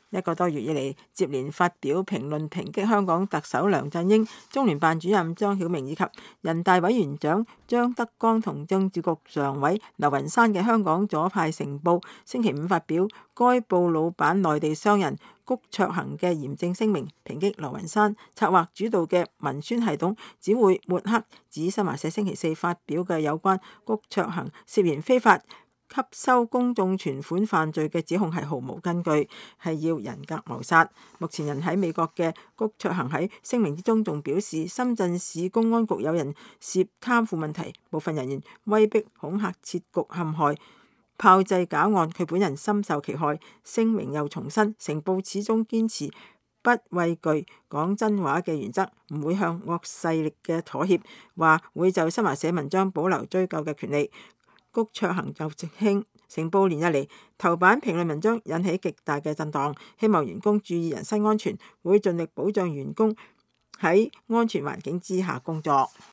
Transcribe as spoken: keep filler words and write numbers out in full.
一個多月以嚟，接連發表評論抨擊香港特首梁振英、中聯辦主任張曉明以及人大委員長張德江同政治局常委劉雲山嘅香港左派成報，星期五發表該報老闆內地商人谷卓行嘅嚴正聲明，抨擊劉雲山策劃主導嘅文宣系統只會抹黑，指新華社星期四發表嘅有關谷卓行涉嫌非法吸收公眾存款犯罪嘅指控係毫無根據，係要人格謀殺。目前人喺美國嘅谷卓行喺聲明之中仲表示，深圳市公安局有人涉貪腐問題，部分人員威逼恐嚇設局陷害，炮製假案，佢本人深受其害。聲明又重申，成報始終堅持不畏懼講真話嘅原則，唔會向惡勢力嘅妥協，話會就新華社文章保留追究嘅權利。谷卓行就直稱，成報連日嚟頭版評論文章引起極大嘅震盪，希望員工注意人身安全，會盡力保障員工喺安全環境之下工作。